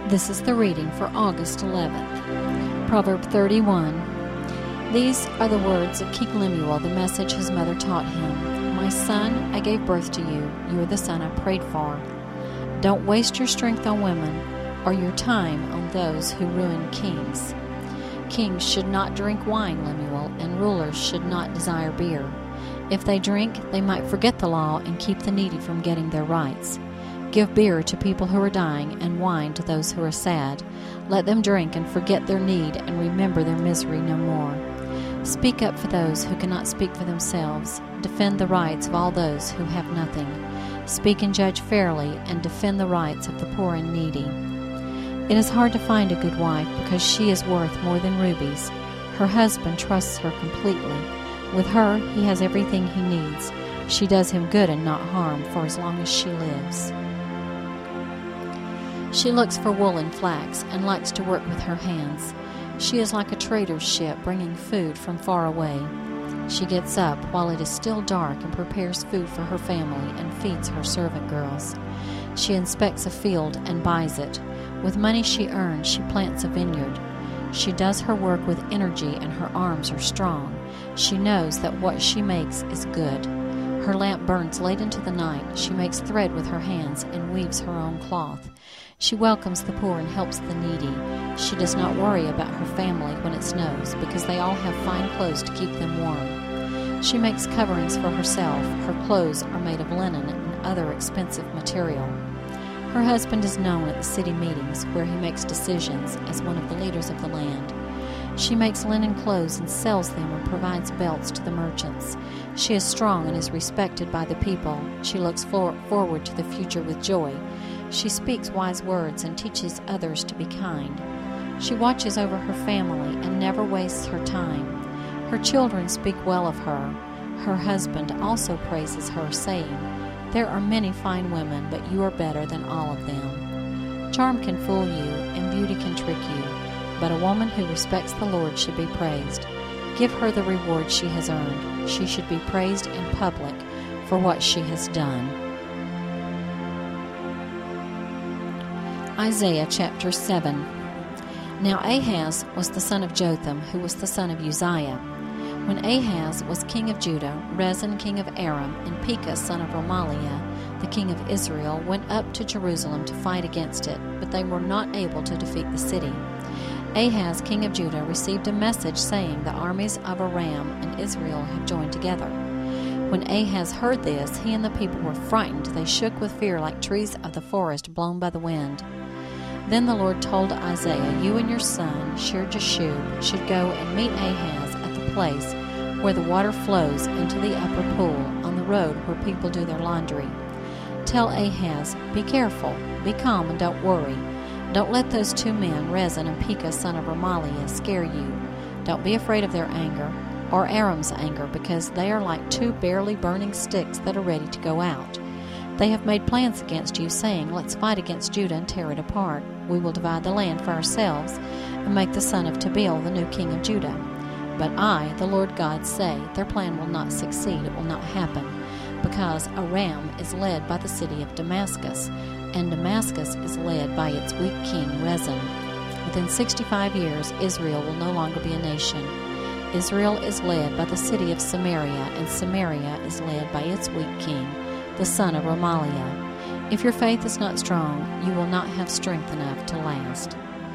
This is the reading for August 11th. Proverb 31. These are the words of King Lemuel, the message his mother taught him. My son, I gave birth to you. You are the son I prayed for. Don't waste your strength on women or your time on those who ruin kings. Kings should not drink wine, Lemuel, and rulers should not desire beer. If they drink, they might forget the law and keep the needy from getting their rights. Give beer to people who are dying and wine to those who are sad. Let them drink and forget their need and remember their misery no more. Speak up for those who cannot speak for themselves. Defend the rights of all those who have nothing. Speak and judge fairly and defend the rights of the poor and needy. It is hard to find a good wife because she is worth more than rubies. Her husband trusts her completely. With her, he has everything he needs. She does him good and not harm for as long as she lives. She looks for wool and flax and likes to work with her hands. She is like a trader's ship bringing food from far away. She gets up while it is still dark and prepares food for her family and feeds her servant girls. She inspects a field and buys it. With money she earns, she plants a vineyard. She does her work with energy and her arms are strong. She knows that what she makes is good. Her lamp burns late into the night. She makes thread with her hands and weaves her own cloth. She welcomes the poor and helps the needy. She does not worry about her family when it snows because they all have fine clothes to keep them warm. She makes coverings for herself. Her clothes are made of linen and other expensive material. Her husband is known at the city meetings where he makes decisions as one of the leaders of the land. She makes linen clothes and sells them and provides belts to the merchants. She is strong and is respected by the people. She looks forward to the future with joy. She speaks wise words and teaches others to be kind. She watches over her family and never wastes her time. Her children speak well of her. Her husband also praises her, saying, There are many fine women, but you are better than all of them. Charm can fool you, and beauty can trick you, but a woman who respects the Lord should be praised. Give her the reward she has earned. She should be praised in public for what she has done. Isaiah chapter 7. Now Ahaz was the son of Jotham, who was the son of Uzziah. When Ahaz was king of Judah, Rezin king of Aram, and Pekah son of Remaliah, the king of Israel, went up to Jerusalem to fight against it, but they were not able to defeat the city. Ahaz king of Judah received a message saying, The armies of Aram and Israel have joined together. When Ahaz heard this, he and the people were frightened. They shook with fear like trees of the forest blown by the wind. Then the Lord told Isaiah, You and your son, Shear-Jashub, should go and meet Ahaz at the place where the water flows into the upper pool, on the road where people do their laundry. Tell Ahaz, Be careful, be calm, and don't worry. Don't let those two men, Rezin and Pekah son of Remaliah, scare you. Don't be afraid of their anger, or Aram's anger, because they are like two barely burning sticks that are ready to go out. They have made plans against you, saying, Let's fight against Judah and tear it apart. We will divide the land for ourselves and make the son of Tabeel the new king of Judah. But I, the Lord God, say, Their plan will not succeed, it will not happen, because Aram is led by the city of Damascus, and Damascus is led by its weak king Rezin. Within 65 years, Israel will no longer be a nation. Israel is led by the city of Samaria, and Samaria is led by its weak king, the son of Remaliah. If your faith is not strong, you will not have strength enough to last.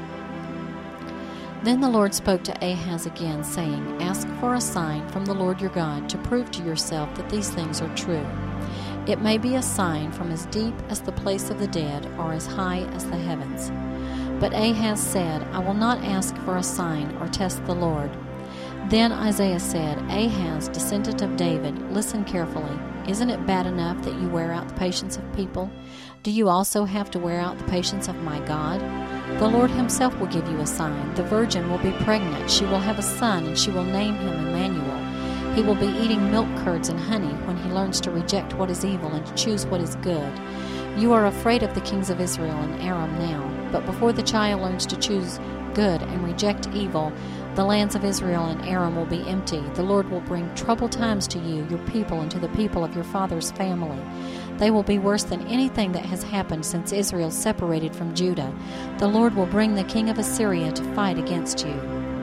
Then the Lord spoke to Ahaz again, saying, Ask for a sign from the Lord your God to prove to yourself that these things are true. It may be a sign from as deep as the place of the dead or as high as the heavens. But Ahaz said, I will not ask for a sign or test the Lord. Then Isaiah said, Ahaz, descendant of David, listen carefully. Isn't it bad enough that you wear out the patience of people? Do you also have to wear out the patience of my God? The Lord himself will give you a sign. The virgin will be pregnant. She will have a son, and she will name him Emmanuel. He will be eating milk curds and honey when he learns to reject what is evil and to choose what is good. You are afraid of the kings of Israel and Aram now, but before the child learns to choose good and reject evil, the lands of Israel and Aram will be empty. The Lord will bring troubled times to you, your people, and to the people of your father's family. They will be worse than anything that has happened since Israel separated from Judah. The Lord will bring the king of Assyria to fight against you.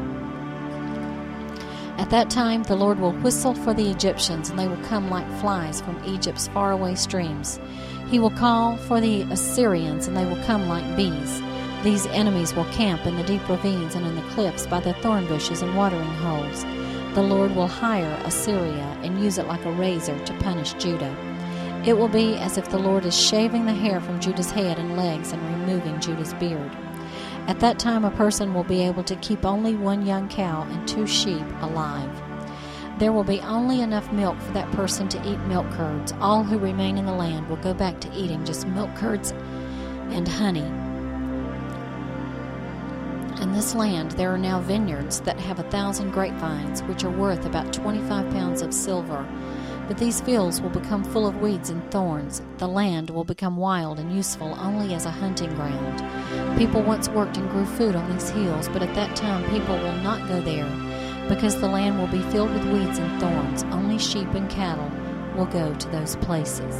At that time the Lord will whistle for the Egyptians, and they will come like flies from Egypt's faraway streams. He will call for the Assyrians, and they will come like bees. These enemies will camp in the deep ravines and in the cliffs, by the thorn bushes and watering holes. The Lord will hire Assyria and use it like a razor to punish Judah. It will be as if the Lord is shaving the hair from Judah's head and legs and removing Judah's beard. At that time a person will be able to keep only one young cow and 2 sheep alive. There will be only enough milk for that person to eat milk curds. All who remain in the land will go back to eating just milk curds and honey. In this land there are now vineyards that have 1,000 grapevines, which are worth about 25 pounds of silver. But these fields will become full of weeds and thorns. The land will become wild and useful only as a hunting ground. People once worked and grew food on these hills, but at that time people will not go there, because the land will be filled with weeds and thorns. Only sheep and cattle will go to those places.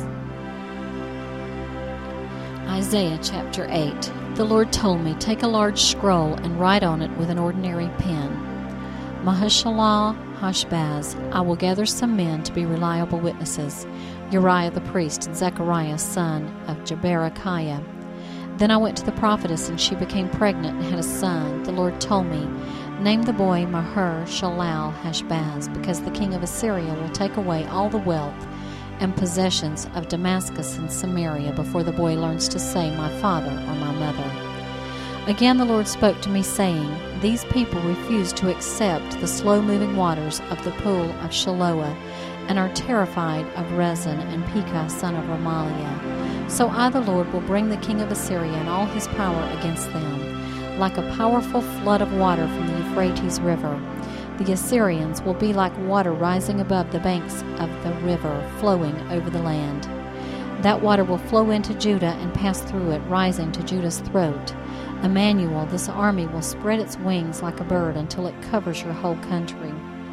Isaiah chapter 8. The Lord told me, "Take a large scroll and write on it with an ordinary pen. Maher-shalal-hash-baz, I will gather some men to be reliable witnesses, Uriah the priest and Zechariah son of Jeberechiah." Then I went to the prophetess, and she became pregnant and had a son. The Lord told me, "Name the boy Maher-shalal-hash-baz, because the king of Assyria will take away all the wealth and possessions of Damascus and Samaria before the boy learns to say, 'My father' or 'my mother.'" Again the Lord spoke to me, saying, "These people refuse to accept the slow-moving waters of the pool of Shiloah, and are terrified of Rezin and Pekah son of Remaliah. So I, the Lord, will bring the king of Assyria and all his power against them, like a powerful flood of water from the Euphrates River. The Assyrians will be like water rising above the banks of the river, flowing over the land. That water will flow into Judah and pass through it, rising to Judah's throat. Emmanuel, this army will spread its wings like a bird until it covers your whole country.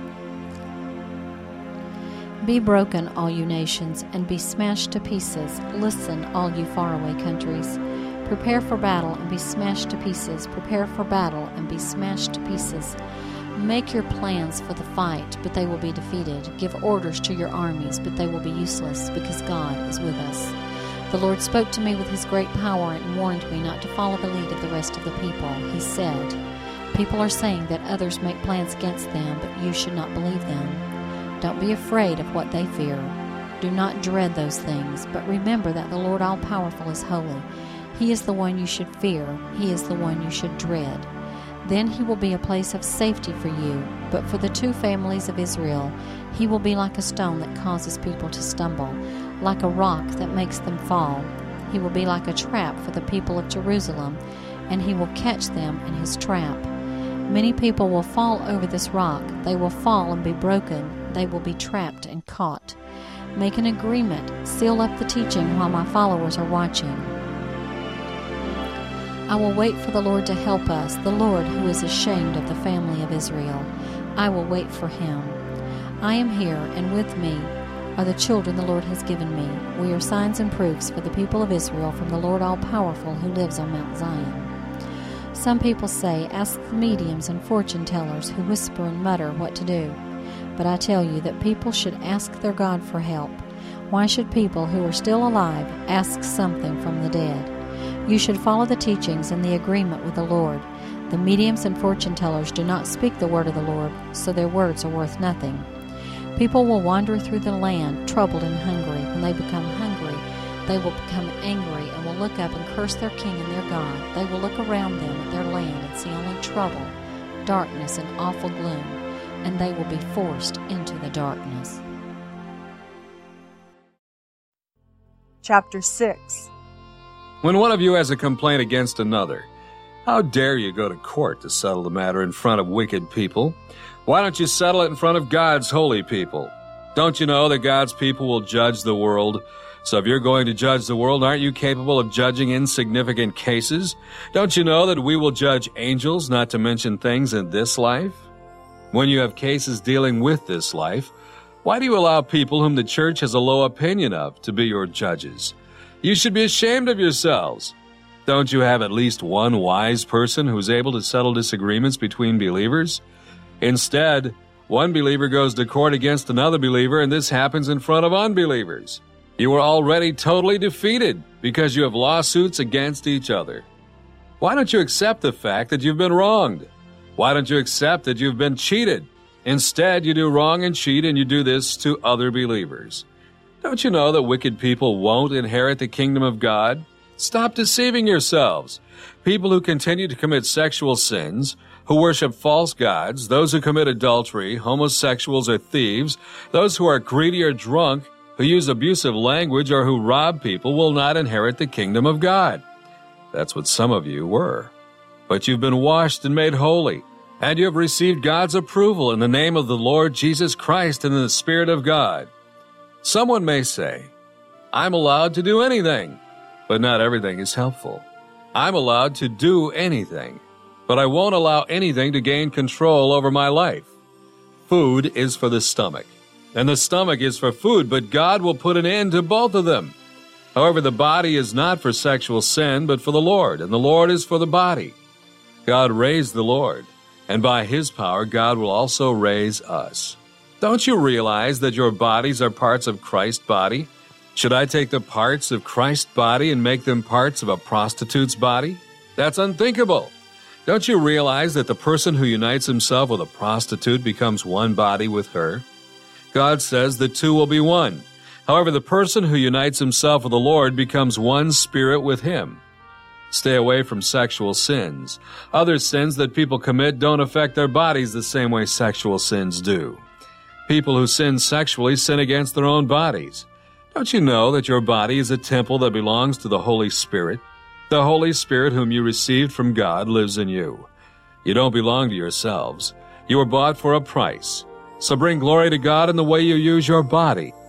Be broken, all you nations, and be smashed to pieces. Listen, all you faraway countries. Prepare for battle and be smashed to pieces. Prepare for battle and be smashed to pieces. Make your plans for the fight, but they will be defeated. Give orders to your armies, but they will be useless, because God is with us. The Lord spoke to me with his great power and warned me not to follow the lead of the rest of the people. He said, "People are saying that others make plans against them, but you should not believe them. Don't be afraid of what they fear. Do not dread those things, but remember that the Lord all-powerful is holy. He is the one you should fear. He is the one you should dread. Then he will be a place of safety for you, but for the 2 families of Israel, he will be like a stone that causes people to stumble, like a rock that makes them fall. He will be like a trap for the people of Jerusalem, and he will catch them in his trap. Many people will fall over this rock. They will fall and be broken. They will be trapped and caught. Make an agreement. Seal up the teaching while my followers are watching. I will wait for the Lord to help us, the Lord who is ashamed of the family of Israel. I will wait for him. I am here, and with me are the children the Lord has given me. We are signs and proofs for the people of Israel from the Lord all-powerful who lives on Mount Zion. Some people say, "Ask the mediums and fortune tellers who whisper and mutter what to do." But I tell you that people should ask their God for help. Why should people who are still alive ask something from the dead? You should follow the teachings and the agreement with the Lord. The mediums and fortune tellers do not speak the word of the Lord, so their words are worth nothing. People will wander through the land, troubled and hungry. When they become hungry, they will become angry and will look up and curse their king and their God. They will look around them at their land and see only trouble, darkness, and awful gloom, and they will be forced into the darkness. Chapter 6. When one of you has a complaint against another, how dare you go to court to settle the matter in front of wicked people? Why don't you settle it in front of God's holy people? Don't you know that God's people will judge the world? So if you're going to judge the world, aren't you capable of judging insignificant cases? Don't you know that we will judge angels, not to mention things in this life? When you have cases dealing with this life, Why do you allow people whom the church has a low opinion of to be your judges? You should be ashamed of yourselves. Don't you have at least one wise person who is able to settle disagreements between believers? Instead, one believer goes to court against another believer, and this happens in front of unbelievers. You are already totally defeated because you have lawsuits against each other. Why don't you accept the fact that you've been wronged? Why don't you accept that you've been cheated? Instead, you do wrong and cheat, and you do this to other believers. Don't you know that wicked people won't inherit the kingdom of God? Stop deceiving yourselves. People who continue to commit sexual sins, who worship false gods, those who commit adultery, homosexuals or thieves, those who are greedy or drunk, who use abusive language, or who rob people will not inherit the kingdom of God. That's what some of you were. But you've been washed and made holy, and you have received God's approval in the name of the Lord Jesus Christ and in the Spirit of God. Someone may say, I'm allowed to do anything, but not everything is helpful. I'm allowed to do anything, but I won't allow anything to gain control over my life. Food is for the stomach, and the stomach is for food, but God will put an end to both of them. However, the body is not for sexual sin, but for the Lord, and the Lord is for the body. God raised the Lord, and by His power God will also raise us. Don't you realize that your bodies are parts of Christ's body? Should I take the parts of Christ's body and make them parts of a prostitute's body? That's unthinkable. Don't you realize that the person who unites himself with a prostitute becomes one body with her? God says the two will be one. However, the person who unites himself with the Lord becomes one spirit with Him. Stay away from sexual sins. Other sins that people commit don't affect their bodies the same way sexual sins do. People who sin sexually sin against their own bodies. Don't you know that your body is a temple that belongs to the Holy Spirit? The Holy Spirit whom you received from God lives in you. You don't belong to yourselves. You were bought for a price. So bring glory to God in the way you use your body.